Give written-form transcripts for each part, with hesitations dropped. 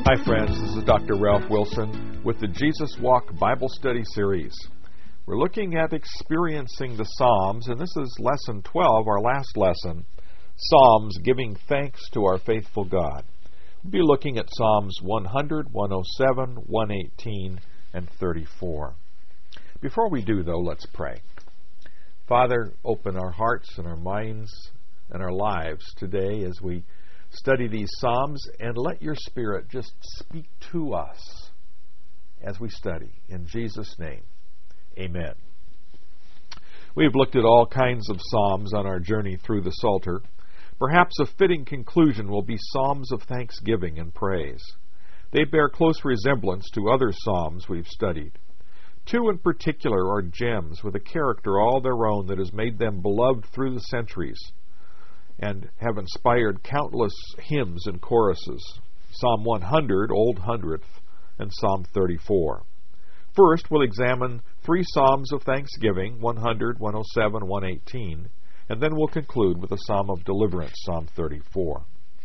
Hi friends, this is Dr. Ralph Wilson with the Jesus Walk Bible Study Series. We're looking at experiencing the Psalms, and this is Lesson 12, our last lesson, Psalms Giving Thanks to Our Faithful God. We'll be looking at Psalms 100, 107, 118, and 34. Before we do, though, let's pray. Father, open our hearts and our minds and our lives today as we study these Psalms, and let your Spirit just speak to us as we study. In Jesus' name, amen. We've looked at all kinds of Psalms on our journey through the Psalter. Perhaps a fitting conclusion will be Psalms of thanksgiving and praise. They bear close resemblance to other Psalms we've studied. Two in particular are gems with a character all their own that has made them beloved through the centuries and have inspired countless hymns and choruses. Psalm 100, Old Hundredth, and Psalm 34. First, we'll examine three Psalms of thanksgiving, 100, 107, 118, and then we'll conclude with a Psalm of deliverance, Psalm 34.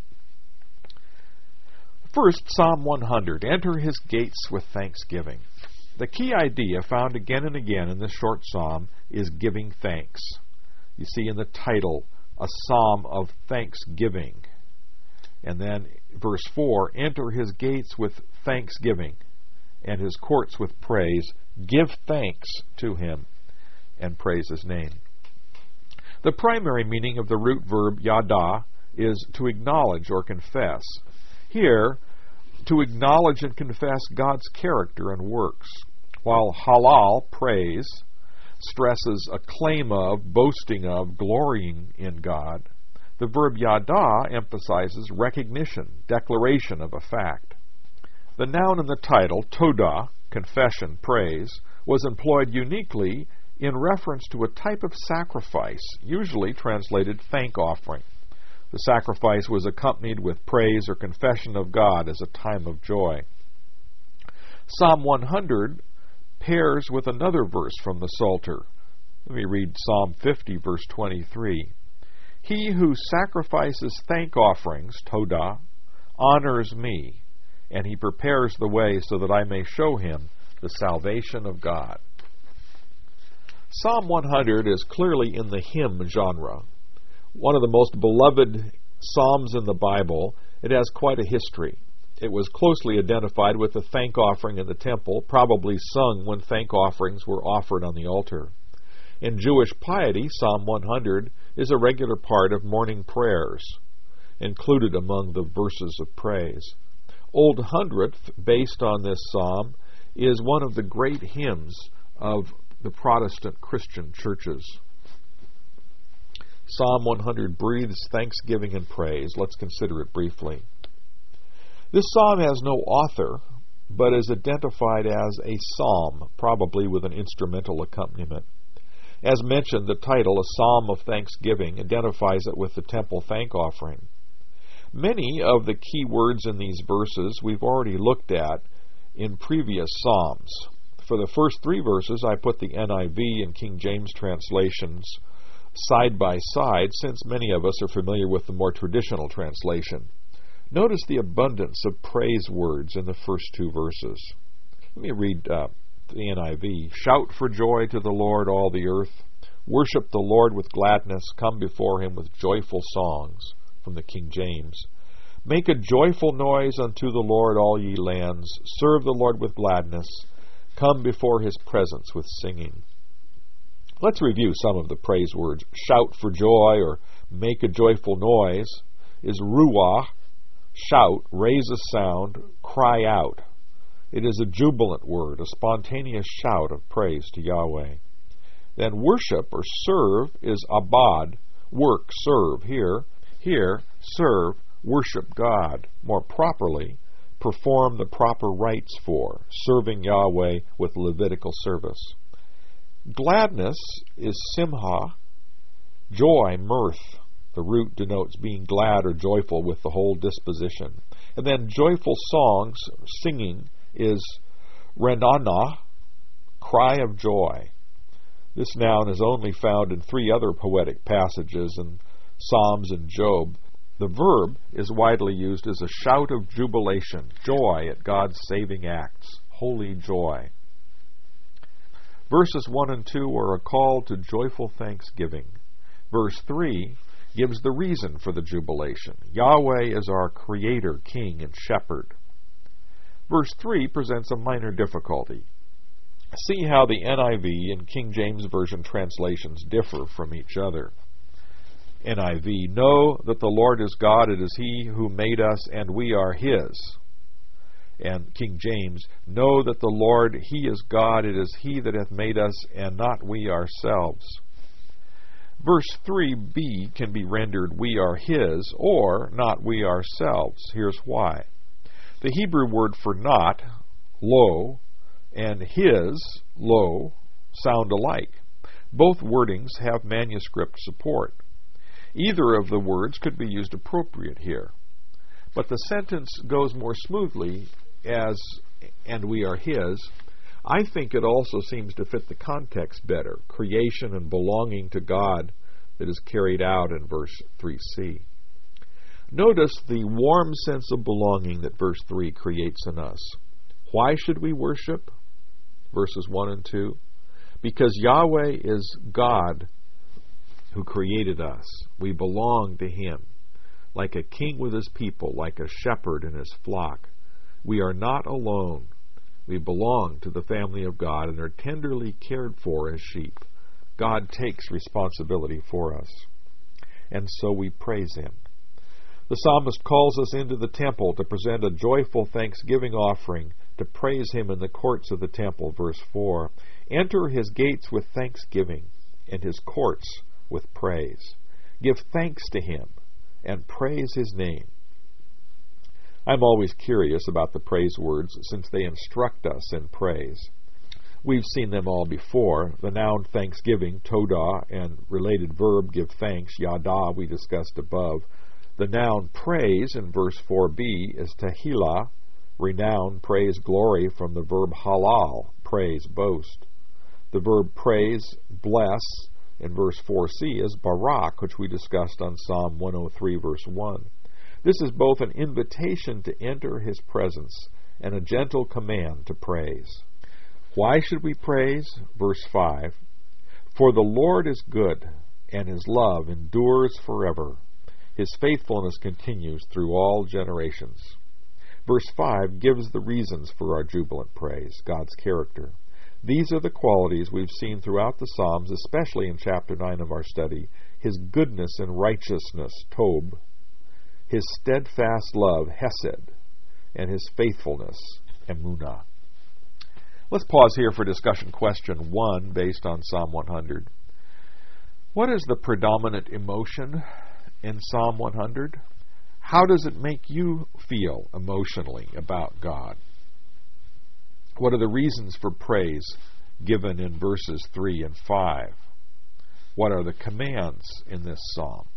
First, Psalm 100, Enter his gates with thanksgiving. The key idea found again and again in this short psalm is giving thanks. You see in the title, a psalm of thanksgiving. And then verse 4, enter his gates with thanksgiving and his courts with praise. Give thanks to him and praise his name. The primary meaning of the root verb yada is to acknowledge or confess. Here, to acknowledge and confess God's character and works, while halal, praise, stresses a claim of, boasting of, glorying in God. The verb yada emphasizes recognition, declaration of a fact. The noun in the title, todah, confession, praise, was employed uniquely in reference to a type of sacrifice, usually translated thank offering. The sacrifice was accompanied with praise or confession of God as a time of joy. Psalm 100 pairs with another verse from the Psalter. Let me read Psalm 50, verse 23. He who sacrifices thank offerings, todah, honors me, and he prepares the way so that I may show him the salvation of God. Psalm 100 is clearly in the hymn genre. One of the most beloved psalms in the Bible. It has quite a history. It was closely identified with the thank offering in the temple, probably sung when thank offerings were offered on the altar. In Jewish piety, Psalm 100 is a regular part of morning prayers, included among the verses of praise. Old Hundredth, based on this psalm, is one of the great hymns of the Protestant Christian churches. Psalm 100 breathes thanksgiving and praise. Let's consider it briefly. This psalm has no author, but is identified as a psalm, probably with an instrumental accompaniment. As mentioned, the title, A Psalm of Thanksgiving, identifies it with the temple thank offering. Many of the key words in these verses we've already looked at in previous psalms. For the first three verses, I put the NIV and King James translations side by side, since many of us are familiar with the more traditional translation. Notice the abundance of praise words in the first two verses. Let me read the NIV. Shout for joy to the Lord, all the earth. Worship the Lord with gladness. Come before him with joyful songs, from the King James. Make a joyful noise unto the Lord, all ye lands. Serve the Lord with gladness. Come before his presence with singing. Let's review some of the praise words. Shout for joy, or make a joyful noise, is ruah. Shout, raise a sound, cry out. It is a jubilant word, a spontaneous shout of praise to Yahweh. Then worship or serve is abad, work, serve. Here, serve, worship God. More properly, perform the proper rites for, serving Yahweh with Levitical service. Gladness is simha, joy, mirth. The root denotes being glad or joyful with the whole disposition. And then joyful songs, singing, is renana, cry of joy. This noun is only found in three other poetic passages in Psalms and Job. The verb is widely used as a shout of jubilation, joy at God's saving acts, holy joy. Verses 1 and 2 are a call to joyful thanksgiving. Verse 3 gives the reason for the jubilation. Yahweh is our Creator, King, and Shepherd. Verse 3 presents a minor difficulty. See how the NIV and King James Version translations differ from each other. NIV, know that the Lord is God, it is He who made us, and we are His. And King James, know that the Lord, He is God, it is He that hath made us, and not we ourselves. Verse 3b can be rendered, we are His, or not we ourselves. Here's why. The Hebrew word for not, lo, and His, lo, sound alike. Both wordings have manuscript support. Either of the words could be used appropriate here. But the sentence goes more smoothly as, and we are His. I think it also seems to fit the context better, creation and belonging to God that is carried out in verse 3c. Notice the warm sense of belonging that verse 3 creates in us. Why should we worship? Verses 1 and 2. Because Yahweh is God who created us. We belong to Him. Like a king with his people, like a shepherd in his flock. We are not alone. We belong to the family of God and are tenderly cared for as sheep. God takes responsibility for us. And so we praise Him. The psalmist calls us into the temple to present a joyful thanksgiving offering, to praise Him in the courts of the temple. Verse 4. Enter His gates with thanksgiving, and His courts with praise. Give thanks to Him, and praise His name. I'm always curious about the praise words, since they instruct us in praise. We've seen them all before. The noun thanksgiving, todah, and related verb give thanks, yada, we discussed above. The noun praise in verse 4b is tehillah, renown, praise, glory, from the verb halal, praise, boast. The verb praise, bless, in verse 4c is barak, which we discussed on Psalm 103, verse 1. This is both an invitation to enter His presence and a gentle command to praise. Why should we praise? Verse 5. For the Lord is good, and His love endures forever. His faithfulness continues through all generations. Verse 5 gives the reasons for our jubilant praise, God's character. These are the qualities we've seen throughout the Psalms, especially in chapter 9 of our study. His goodness and righteousness, Tob. His steadfast love, Hesed. And His faithfulness, Emunah. Let's pause here for discussion question 1 based on Psalm 100. What is the predominant emotion in Psalm 100? How does it make you feel emotionally about God? What are the reasons for praise given in verses 3 and 5? What are the commands in this psalm?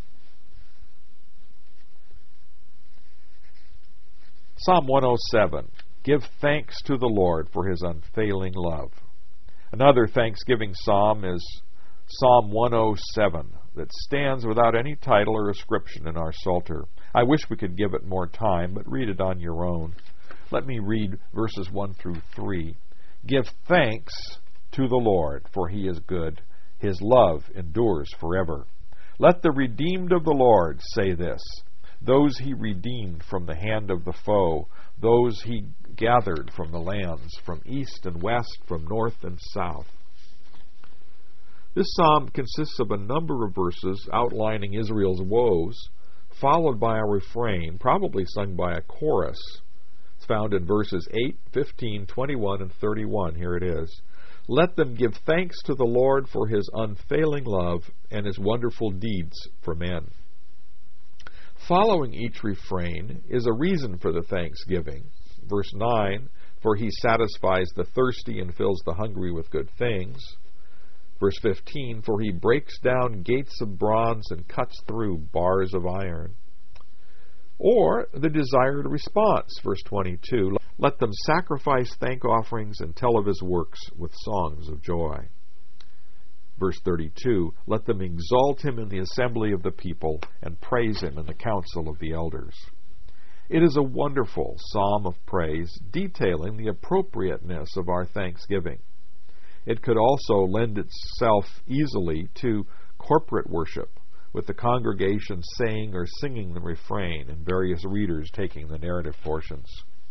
Psalm 107. Give thanks to the Lord for His unfailing love. Another thanksgiving psalm is Psalm 107 that stands without any title or ascription in our Psalter. I wish we could give it more time, but read it on your own. Let me read verses 1 through 3. Give thanks to the Lord, for He is good. His love endures forever. Let the redeemed of the Lord say this, those He redeemed from the hand of the foe, those He gathered from the lands, from east and west, from north and south. This psalm consists of a number of verses outlining Israel's woes, followed by a refrain, probably sung by a chorus. It's found in verses 8, 15, 21, and 31. Here it is. Let them give thanks to the Lord for His unfailing love and His wonderful deeds for men. Following each refrain is a reason for the thanksgiving. Verse 9, for He satisfies the thirsty and fills the hungry with good things. Verse 15, for He breaks down gates of bronze and cuts through bars of iron. Or the desired response, verse 22, let them sacrifice thank offerings and tell of His works with songs of joy. Verse 32, let them exalt him in the assembly of the people and praise him in the council of the elders. It is a wonderful psalm of praise detailing the appropriateness of our thanksgiving. It could also lend itself easily to corporate worship, with the congregation saying or singing the refrain and various readers taking the narrative portions.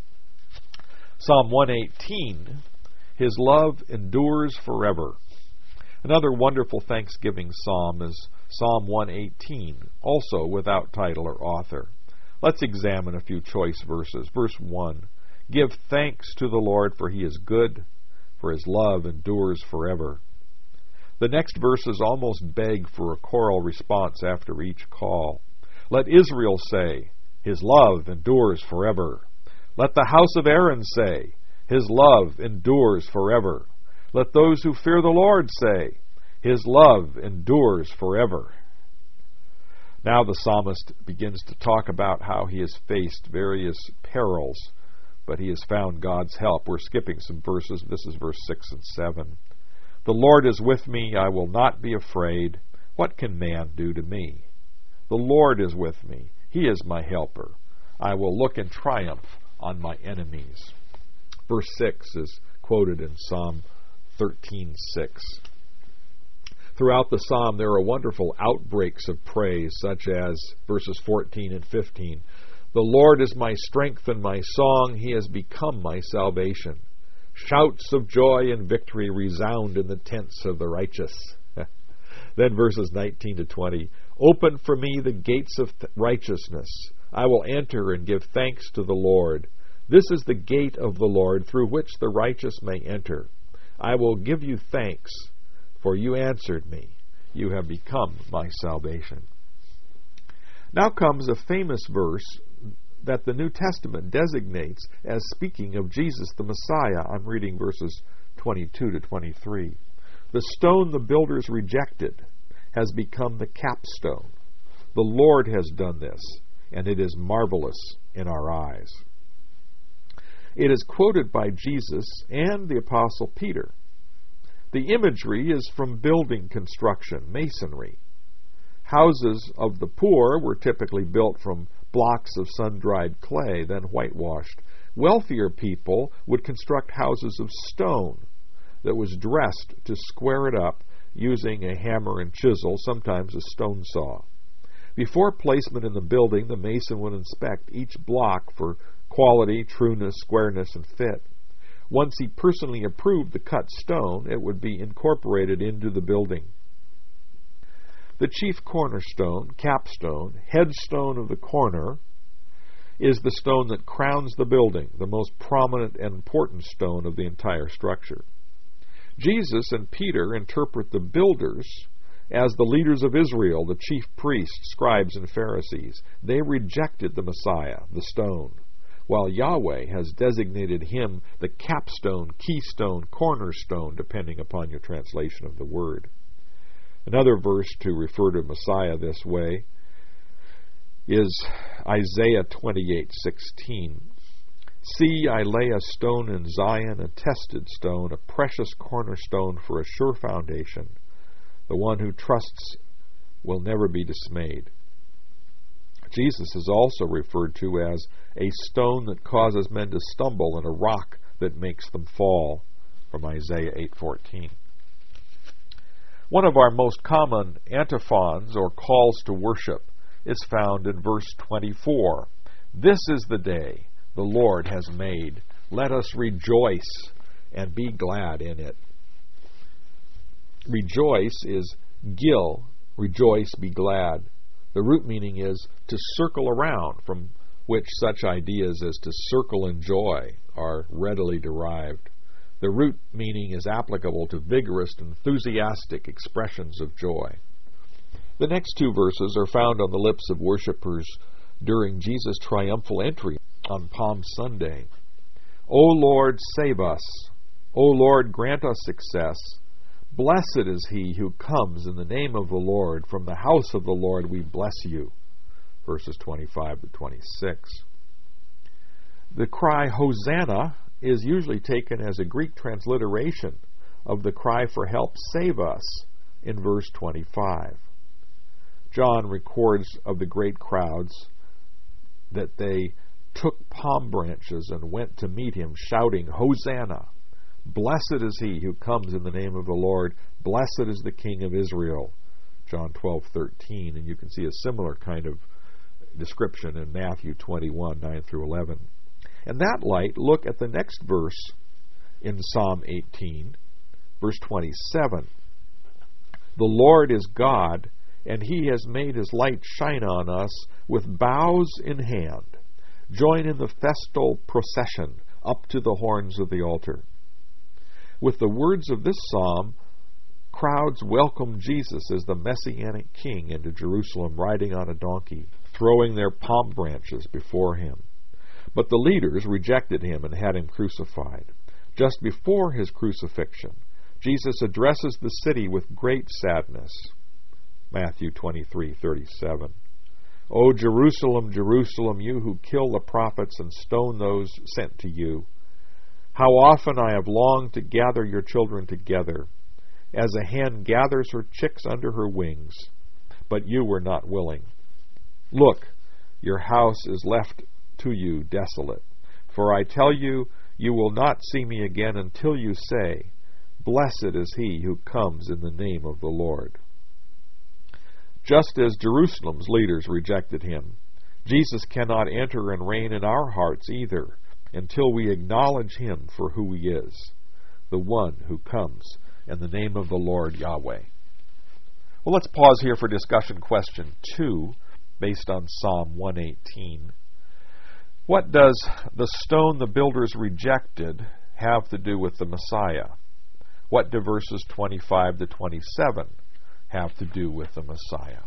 Psalm 118, his love endures forever. Another wonderful thanksgiving psalm is Psalm 118, also without title or author. Let's examine a few choice verses. Verse 1, give thanks to the Lord, for he is good, for his love endures forever. The next verses almost beg for a choral response after each call. Let Israel say, his love endures forever. Let the house of Aaron say, his love endures forever. Let those who fear the Lord say, his love endures forever. Now the psalmist begins to talk about how he has faced various perils, but he has found God's help. We're skipping some verses. This is verse 6 and 7. The Lord is with me, I will not be afraid. What can man do to me? The Lord is with me, he is my helper. I will look in triumph on my enemies. Verse 6 is quoted in Psalm 13:6. Throughout the psalm there are wonderful outbreaks of praise, such as verses 14 and 15. The Lord is my strength and my song, he has become my salvation. Shouts of joy and victory resound in the tents of the righteous. Then verses 19 to 20. Open for me the gates of righteousness. I will enter and give thanks to the Lord. This is the gate of the Lord through which the righteous may enter. I will give you thanks, for you answered me. You have become my salvation. Now comes a famous verse that the New Testament designates as speaking of Jesus the Messiah. I'm reading verses 22 to 23. The stone the builders rejected has become the capstone. The Lord has done this, and it is marvelous in our eyes. It is quoted by Jesus and the Apostle Peter. The imagery is from building construction, masonry. Houses of the poor were typically built from blocks of sun-dried clay, then whitewashed. Wealthier people would construct houses of stone that was dressed to square it up using a hammer and chisel, sometimes a stone saw. Before placement in the building, the mason would inspect each block for quality, trueness, squareness, and fit. Once he personally approved the cut stone, it would be incorporated into the building. The chief cornerstone, capstone, headstone of the corner, is the stone that crowns the building, the most prominent and important stone of the entire structure. Jesus and Peter interpret the builders as the leaders of Israel, the chief priests, scribes, and Pharisees. They rejected the Messiah, the stone, while Yahweh has designated him the capstone, keystone, cornerstone, depending upon your translation of the word. Another verse to refer to Messiah this way is Isaiah 28:16. See, I lay a stone in Zion, a tested stone, a precious cornerstone for a sure foundation. The one who trusts will never be dismayed. Jesus is also referred to as a stone that causes men to stumble and a rock that makes them fall, from Isaiah 8:14. One of our most common antiphons or calls to worship is found in verse 24. This is the day the Lord has made. Let us rejoice and be glad in it. Rejoice is gil, rejoice, be glad. The root meaning is to circle around, from which such ideas as to circle in joy are readily derived. The root meaning is applicable to vigorous, enthusiastic expressions of joy. The next two verses are found on the lips of worshippers during Jesus' triumphal entry on Palm Sunday. O Lord, save us. O Lord, grant us success. Blessed is he who comes in the name of the Lord. From the house of the Lord we bless you. Verses 25 to 26. The cry, Hosanna, is usually taken as a Greek transliteration of the cry for help, save us, in verse 25. John records of the great crowds that they took palm branches and went to meet him, shouting, "Hosanna! Blessed is he who comes in the name of the Lord. Blessed is the King of Israel." John 12:13, and you can see a similar kind of description in Matthew 21, 9 through 11. In that light, look at the next verse in Psalm 18, verse 27. "The Lord is God, and he has made his light shine on us with boughs in hand. Join in the festal procession up to the horns of the altar." With the words of this psalm, crowds welcome Jesus as the Messianic King into Jerusalem riding on a donkey, throwing their palm branches before him. But the leaders rejected him and had him crucified. Just before his crucifixion, Jesus addresses the city with great sadness. Matthew 23:37. "O Jerusalem, Jerusalem, you who kill the prophets and stone those sent to you, how often I have longed to gather your children together, as a hen gathers her chicks under her wings, but you were not willing. Look, your house is left to you desolate. For I tell you, you will not see me again until you say, 'Blessed is he who comes in the name of the Lord.'" Just as Jerusalem's leaders rejected him, Jesus cannot enter and reign in our hearts either until we acknowledge him for who he is, the one who comes in the name of the Lord Yahweh. Well, let's pause here for discussion question 2, based on Psalm 118. What does the stone the builders rejected have to do with the Messiah? What do verses 25 to 27 have to do with the Messiah?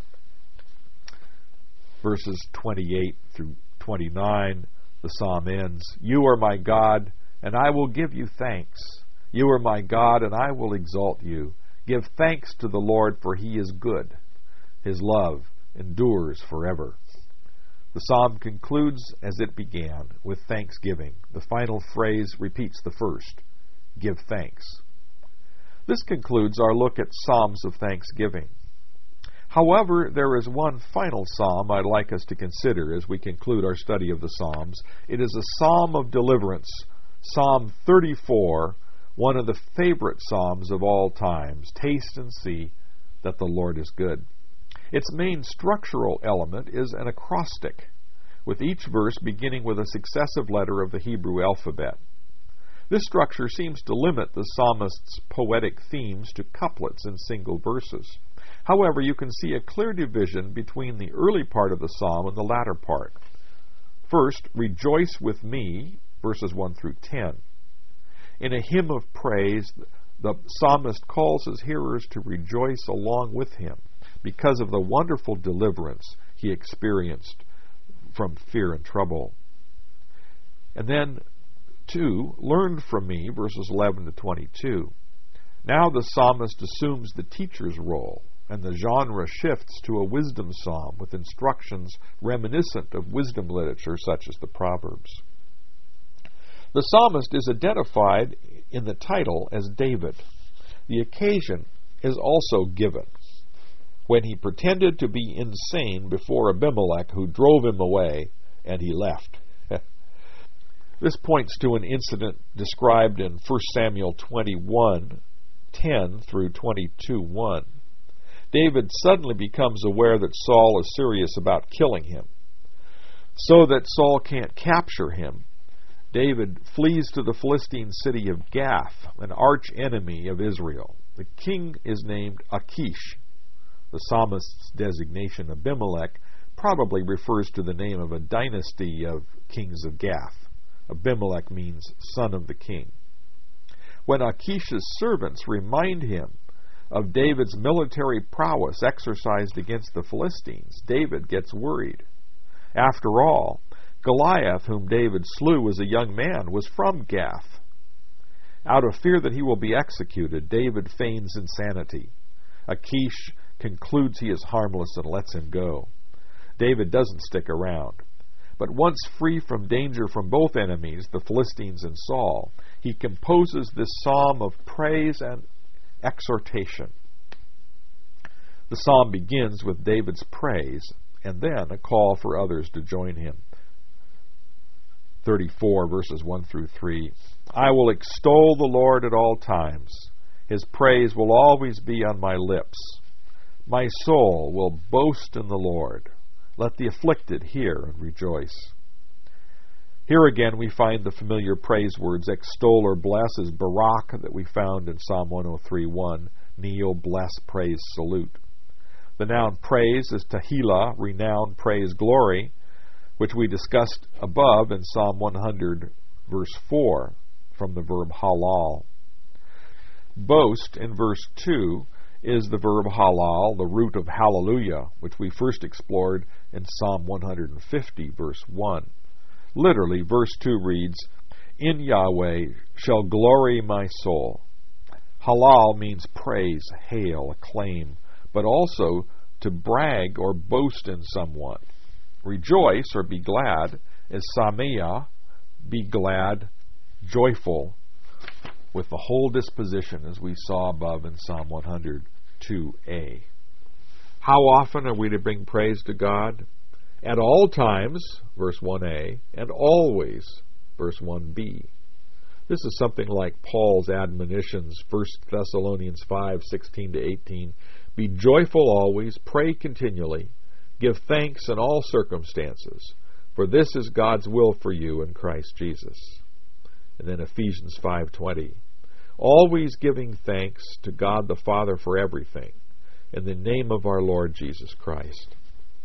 Verses 28 through 29, the psalm ends, "You are my God, and I will give you thanks. You are my God, and I will exalt you. Give thanks to the Lord, for he is good. His love endures forever." The psalm concludes as it began, with thanksgiving. The final phrase repeats the first, "Give thanks." This concludes our look at Psalms of Thanksgiving. However, there is one final psalm I'd like us to consider as we conclude our study of the Psalms. It is a psalm of deliverance, Psalm 34, one of the favorite psalms of all times. Taste and see that the Lord is good. Its main structural element is an acrostic, with each verse beginning with a successive letter of the Hebrew alphabet. This structure seems to limit the psalmist's poetic themes to couplets in single verses. However, you can see a clear division between the early part of the psalm and the latter part. First, "Rejoice with me," verses 1 through 10. In a hymn of praise, the psalmist calls his hearers to rejoice along with him because of the wonderful deliverance he experienced from fear and trouble. And then, 2, "Learn from me," verses 11 to 22. Now the psalmist assumes the teacher's role, and the genre shifts to a wisdom psalm with instructions reminiscent of wisdom literature such as the Proverbs. The psalmist is identified in the title as David. The occasion is also given, when he pretended to be insane before Abimelech, who drove him away, and he left. This points to an incident described in 1 Samuel 21:10 through 22:1. David suddenly becomes aware that Saul is serious about killing him. So that Saul can't capture him, David flees to the Philistine city of Gath, an arch enemy of Israel. The king is named Achish. The psalmist's designation, Abimelech, probably refers to the name of a dynasty of kings of Gath. Abimelech means son of the king. When Achish's servants remind him of David's military prowess exercised against the Philistines, David gets worried. After all, Goliath, whom David slew as a young man, was from Gath. Out of fear that he will be executed, David feigns insanity. Achish concludes he is harmless and lets him go. David doesn't stick around. But once free from danger from both enemies, the Philistines and Saul, he composes this psalm of praise and exhortation. The psalm begins with David's praise and then a call for others to join him. 34 verses 1 through 3. I will extol the Lord at all times. His praise will always be on my lips. My soul will boast in the Lord. Let the afflicted hear and rejoice. Here again we find the familiar praise words extol or bless as barak that we found in Psalm 103:1, kneel, bless, praise, salute. The noun praise is tehillah, renown, praise, glory, which we discussed above in Psalm 100 verse 4 from the verb halal. Boast in verse 2 is the verb halal, the root of hallelujah, which we first explored in Psalm 150 verse 1. Literally, verse 2 reads, in Yahweh shall glory my soul. Halal means praise, hail, acclaim, but also to brag or boast in someone. Rejoice or be glad is sameah, be glad, joyful, with the whole disposition as we saw above in Psalm 102a. How often are we to bring praise to God? At all times, verse 1a, and always, verse 1b. This is something like Paul's admonitions, 1 Thessalonians 5:16-18. Be joyful always, pray continually, give thanks in all circumstances, for this is God's will for you in Christ Jesus. And then Ephesians 5:20. Always giving thanks to God the Father for everything, in the name of our Lord Jesus Christ.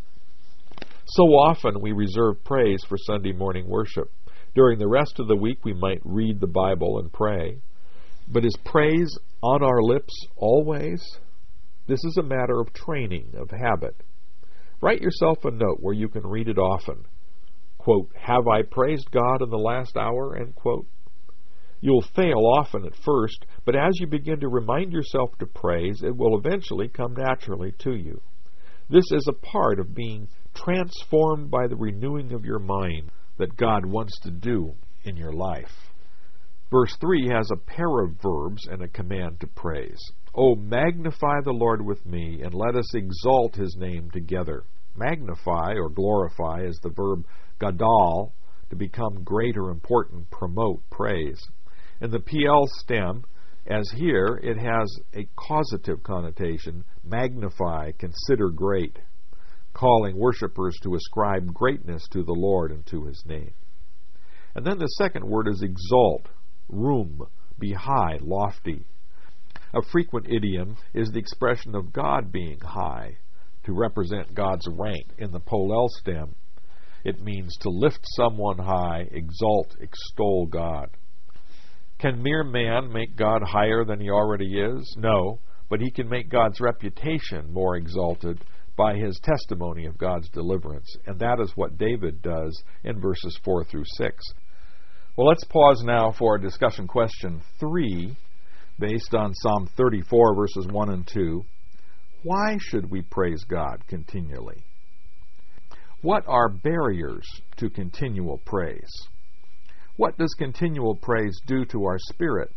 So often we reserve praise for Sunday morning worship. During the rest of the week we might read the Bible and pray. But is praise on our lips always? This is a matter of training, of habit. Write yourself a note where you can read it often. Quote, have I praised God in the last hour? End quote. You'll fail often at first, but as you begin to remind yourself to praise, it will eventually come naturally to you. This is a part of being transformed by the renewing of your mind that God wants to do in your life. Verse 3 has a pair of verbs and a command to praise. Oh, magnify the Lord with me, and let us exalt his name together. Magnify or glorify is the verb gadal, to become great or important, promote, praise. In the PL stem, as here, it has a causative connotation, magnify, consider great, calling worshipers to ascribe greatness to the Lord and to his name. And then the second word is exalt, room, be high, lofty. A frequent idiom is the expression of God being high, to represent God's rank. In the polel stem, it means to lift someone high, exalt, extol God. Can mere man make God higher than he already is? No, but he can make God's reputation more exalted by his testimony of God's deliverance. And that is what David does in verses 4 through 6. Well, let's pause now for discussion question 3, based on Psalm 34, verses 1 and 2. Why should we praise God continually? What are barriers to continual praise? What does continual praise do to our spirit?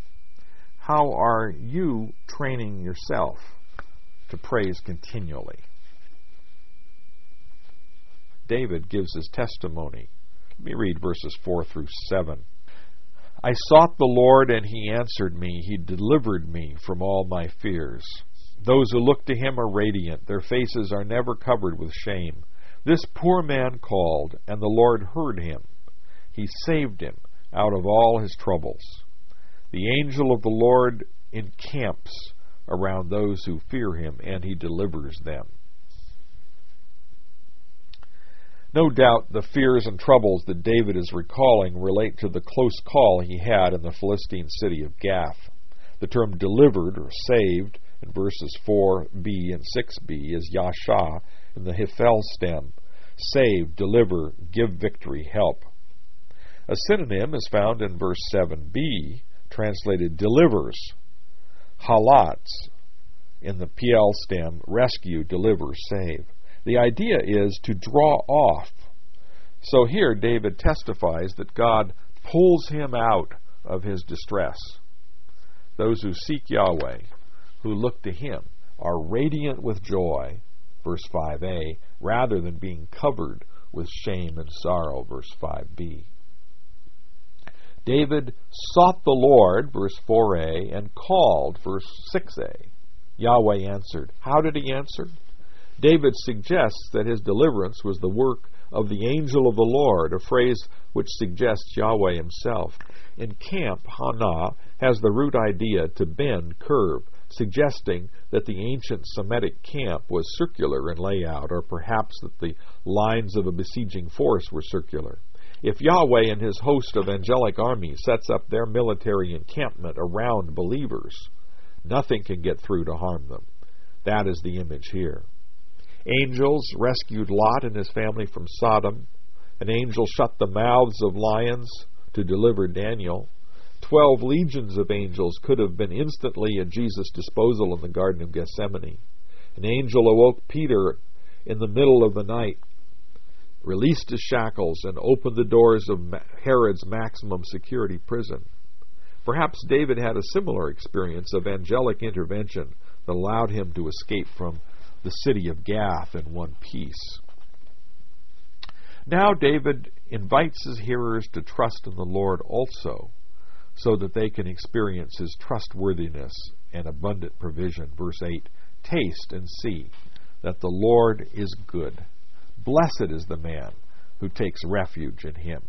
How are you training yourself to praise continually? David gives his testimony. Let me read verses 4 through 7. I sought the Lord, and he answered me. He delivered me from all my fears. Those who look to him are radiant. Their faces are never covered with shame. This poor man called, and the Lord heard him. He saved him out of all his troubles. The angel of the Lord encamps around those who fear him, and he delivers them. No doubt the fears and troubles that David is recalling relate to the close call he had in the Philistine city of Gath. The term delivered or saved in verses 4b and 6b is yasha in the Hiphel stem. Save, deliver, give victory, help. A synonym is found in verse 7b, translated delivers. Halats in the PL stem, rescue, deliver, save. The idea is to draw off. So here David testifies that God pulls him out of his distress. Those who seek Yahweh, who look to him, are radiant with joy, verse 5a, rather than being covered with shame and sorrow, verse 5b. David sought the Lord, verse 4a, and called, verse 6a. Yahweh answered. How did he answer? David suggests that his deliverance was the work of the angel of the Lord, a phrase which suggests Yahweh himself. In camp, Hana has the root idea to bend, curve, suggesting that the ancient Semitic camp was circular in layout, or perhaps that the lines of a besieging force were circular. If Yahweh and his host of angelic armies sets up their military encampment around believers, nothing can get through to harm them. That is the image here. Angels rescued Lot and his family from Sodom. An angel shut the mouths of lions to deliver Daniel. 12 legions of angels could have been instantly at Jesus' disposal in the Garden of Gethsemane. An angel awoke Peter in the middle of the night, released his shackles, and opened the doors of Herod's maximum security prison. Perhaps David had a similar experience of angelic intervention that allowed him to escape from the city of Gath in one piece. Now David invites his hearers to trust in the Lord also, so that they can experience his trustworthiness and abundant provision. Verse 8, taste and see that the Lord is good. Blessed is the man who takes refuge in him.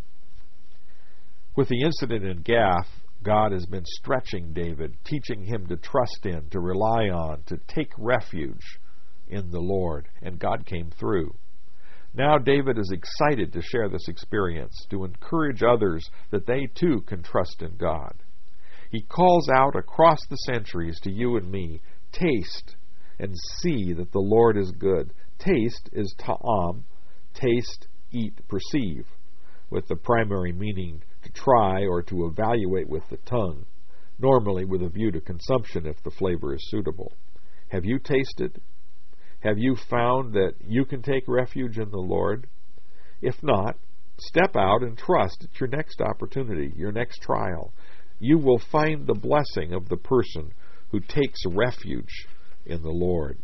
With the incident in Gath, God has been stretching David, teaching him to trust in, to rely on, to take refuge in the Lord, and God came through. Now David is excited to share this experience, to encourage others that they too can trust in God. He calls out across the centuries to you and me, taste and see that the Lord is good. Taste is ta'am, taste, eat, perceive, with the primary meaning to try or to evaluate with the tongue, normally with a view to consumption if the flavor is suitable. Have you tasted? Have you found that you can take refuge in the Lord? If not, step out and trust at your next opportunity, your next trial. You will find the blessing of the person who takes refuge in the Lord.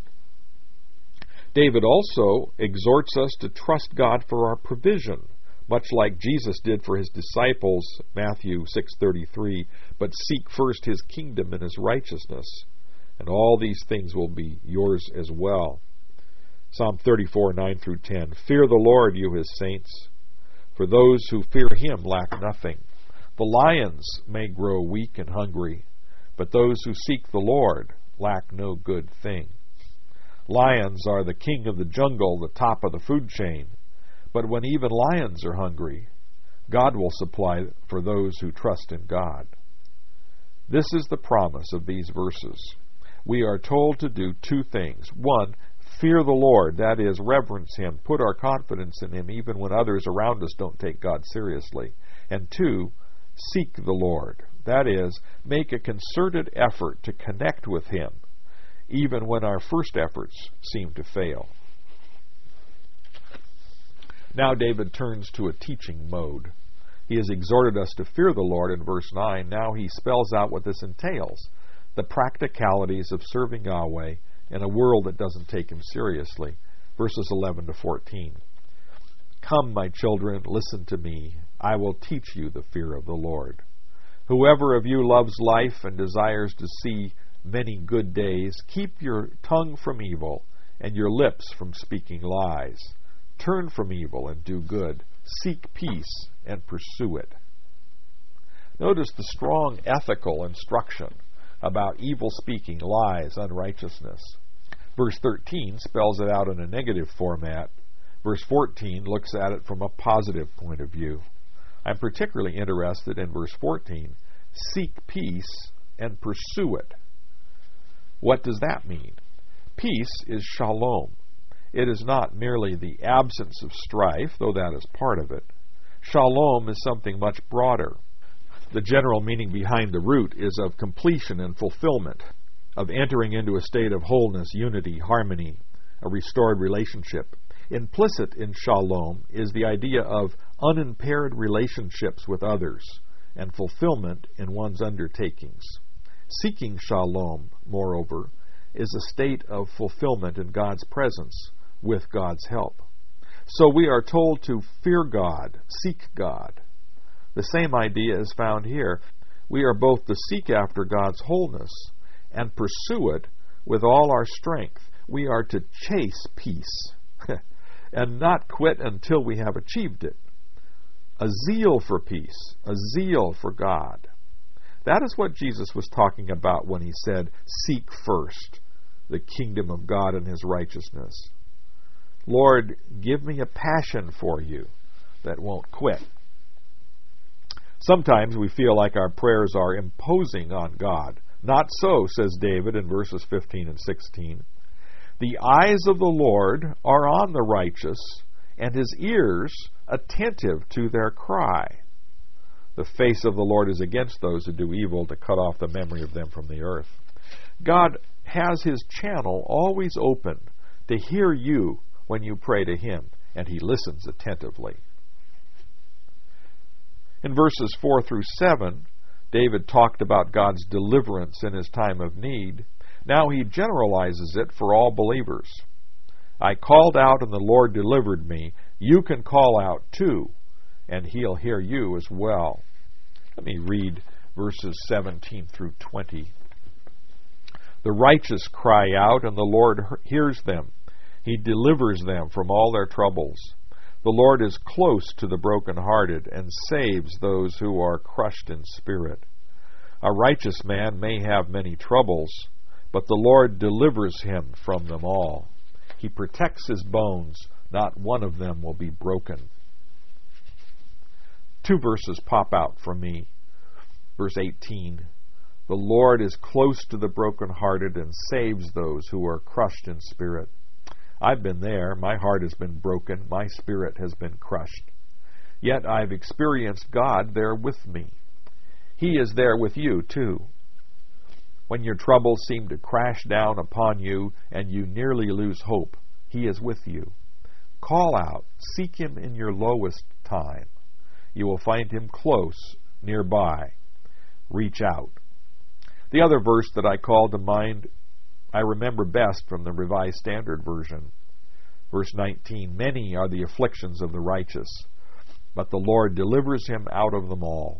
David also exhorts us to trust God for our provision, much like Jesus did for his disciples, Matthew 6:33, but seek first his kingdom and his righteousness, and all these things will be yours as well. Psalm 34:9-10, fear the Lord, you his saints, for those who fear him lack nothing. The lions may grow weak and hungry, but those who seek the Lord lack no good thing. Lions are the king of the jungle, the top of the food chain, but when even lions are hungry, God will supply for those who trust in God. This is the promise of these verses. We are told to do two things. One, fear the Lord, that is, reverence him, put our confidence in him even when others around us don't take God seriously. And two, seek the Lord, that is, make a concerted effort to connect with him even when our first efforts seem to fail. Now David turns to a teaching mode. He has exhorted us to fear the Lord in verse 9. Now he spells out what this entails, the practicalities of serving Yahweh in a world that doesn't take him seriously. Verses 11-14. Come, my children, listen to me. I will teach you the fear of the Lord. Whoever of you loves life and desires to see many good days, keep your tongue from evil and your lips from speaking lies. Turn from evil and do good. Seek peace and pursue it. Notice the strong ethical instruction about evil speaking, lies, unrighteousness. Verse 13 spells it out in a negative format. Verse 14 looks at it from a positive point of view. I'm particularly interested in verse 14. Seek peace and pursue it. What does that mean? Peace is shalom. It is not merely the absence of strife, though that is part of it. Shalom is something much broader. The general meaning behind the root is of completion and fulfillment, of entering into a state of wholeness, unity, harmony, a restored relationship. Implicit in shalom is the idea of unimpaired relationships with others and fulfillment in one's undertakings. Seeking shalom, moreover, is a state of fulfillment in God's presence with God's help. So we are told to fear God, seek God. The same idea is found here. We are both to seek after God's wholeness and pursue it with all our strength. We are to chase peace and not quit until we have achieved it. A zeal for peace, a zeal for God. That is what Jesus was talking about when he said, seek first the kingdom of God and his righteousness. Lord, give me a passion for you that won't quit. Sometimes we feel like our prayers are imposing on God. Not so, says David in verses 15 and 16. The eyes of the Lord are on the righteous, and his ears attentive to their cry. The face of the Lord is against those who do evil, to cut off the memory of them from the earth. God has his channel always open to hear you when you pray to him, and he listens attentively. In verses 4 through 7, David talked about God's deliverance in his time of need. Now he generalizes it for all believers. I called out and the Lord delivered me. You can call out too, and he'll hear you as well. Let me read verses 17 through 20. The righteous cry out, and the Lord hears them. He delivers them from all their troubles. The Lord is close to the brokenhearted and saves those who are crushed in spirit. A righteous man may have many troubles, but the Lord delivers him from them all. He protects his bones. Not one of them will be broken. Two verses pop out for me. Verse 18. The Lord is close to the brokenhearted and saves those who are crushed in spirit. I've been there. My heart has been broken. My spirit has been crushed. Yet I've experienced God there with me. He is there with you too. When your troubles seem to crash down upon you and you nearly lose hope, he is with you. Call out. Seek him in your lowest time. You will find him close, nearby. Reach out. The other verse that I call to mind, I remember best from the Revised Standard Version. Verse 19, many are the afflictions of the righteous, but the Lord delivers him out of them all.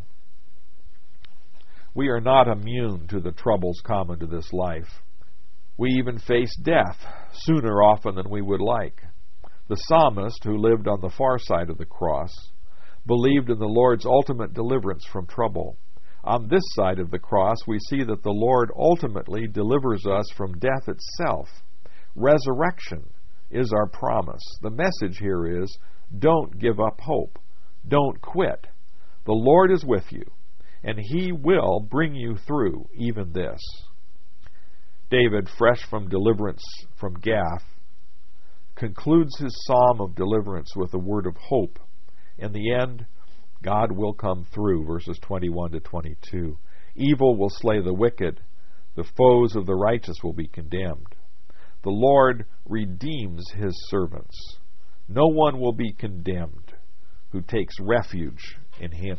We are not immune to the troubles common to this life. We even face death sooner often than we would like. The psalmist, who lived on the far side of the cross, believed in the Lord's ultimate deliverance from trouble. On this side of the cross, we see that the Lord ultimately delivers us from death itself. Resurrection is our promise. The message here is, don't give up hope. Don't quit. The Lord is with you, and he will bring you through even this. David, fresh from deliverance from Gath, concludes his psalm of deliverance with a word of hope. In the end, God will come through, verses 21 to 22. Evil will slay the wicked. The foes of the righteous will be condemned. The Lord redeems his servants. No one will be condemned who takes refuge in him.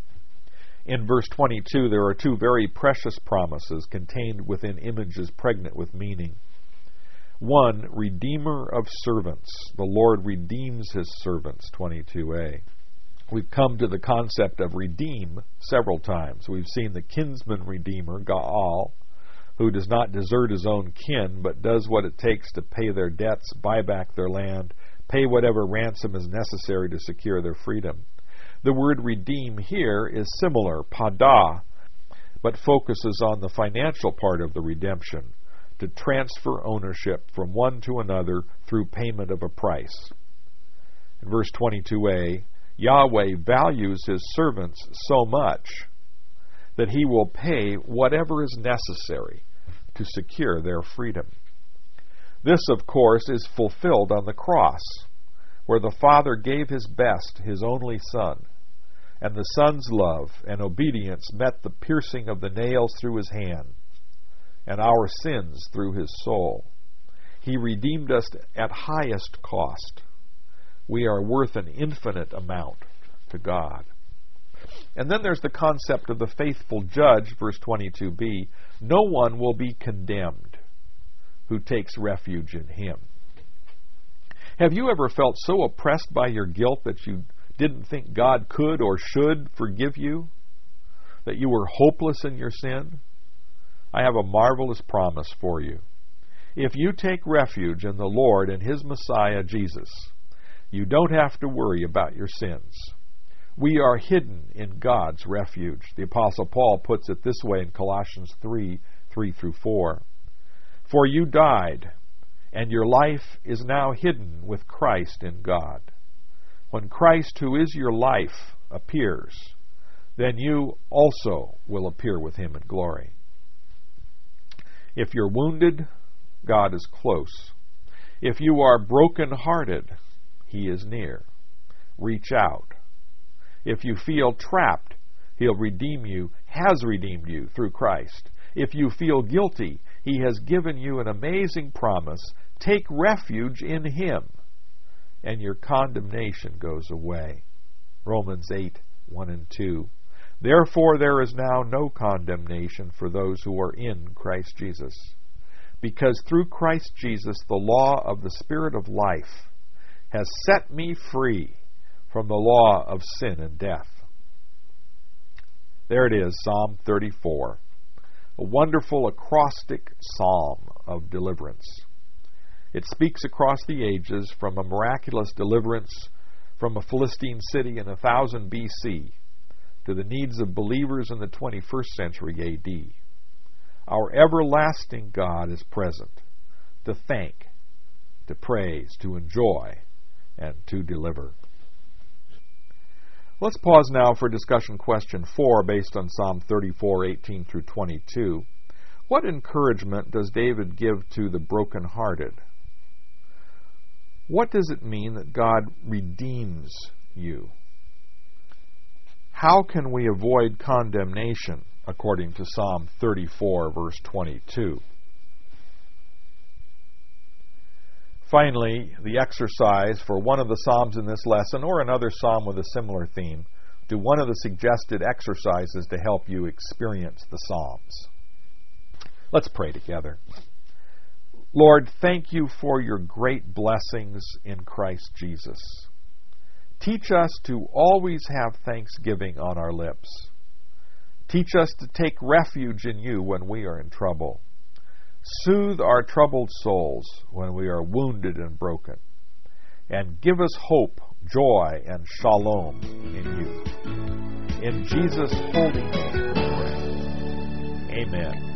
In verse 22, there are two very precious promises contained within images pregnant with meaning. One, Redeemer of servants. The Lord redeems his servants, 22a. We've come to the concept of redeem several times. We've seen the kinsman redeemer, Gaal, who does not desert his own kin, but does what it takes to pay their debts, buy back their land, pay whatever ransom is necessary to secure their freedom. The word redeem here is similar, padah, but focuses on the financial part of the redemption, to transfer ownership from one to another through payment of a price. In verse 22a, Yahweh values his servants so much that he will pay whatever is necessary to secure their freedom. This, of course, is fulfilled on the cross, where the Father gave his best, his only Son, and the Son's love and obedience met the piercing of the nails through his hand, and our sins through his soul. He redeemed us at highest cost. We are worth an infinite amount to God. And then there's the concept of the faithful judge, verse 22b. No one will be condemned. who takes refuge in Him. Have you ever felt so oppressed by your guilt that you didn't think God could or should forgive you? That you were hopeless in your sin? I have a marvelous promise for you. If you take refuge in the Lord and His Messiah, Jesus, you don't have to worry about your sins. We are hidden in God's refuge. The Apostle Paul puts it this way in Colossians 3:3-4. For you died, and your life is now hidden with Christ in God. When Christ, who is your life, appears, then you also will appear with Him in glory. If you're wounded, God is close. If you are broken-hearted, He is near. Reach out. If you feel trapped, He'll redeem you, has redeemed you through Christ. If you feel guilty, He has given you an amazing promise. Take refuge in Him, and your condemnation goes away. Romans 8:1-2. Therefore there is now no condemnation for those who are in Christ Jesus, because through Christ Jesus the law of the Spirit of life has set me free from the law of sin and death. There it is, Psalm 34, a wonderful acrostic psalm of deliverance. It speaks across the ages from a miraculous deliverance from a Philistine city in 1000 BC to the needs of believers in the 21st century AD. Our everlasting God is present to thank, to praise, to enjoy, and to deliver. Let's pause now for discussion question 4 based on Psalm 34:18-22. What encouragement does David give to the brokenhearted? What does it mean that God redeems you? How can we avoid condemnation according to Psalm 34, verse 22? Finally, the exercise for one of the Psalms in this lesson, or another Psalm with a similar theme, do one of the suggested exercises to help you experience the Psalms. Let's pray together. Lord, thank you for your great blessings in Christ Jesus. Teach us to always have thanksgiving on our lips. Teach us to take refuge in you when we are in trouble. Soothe our troubled souls when we are wounded and broken. And give us hope, joy, and shalom in you. In Jesus' holy name we pray. Amen.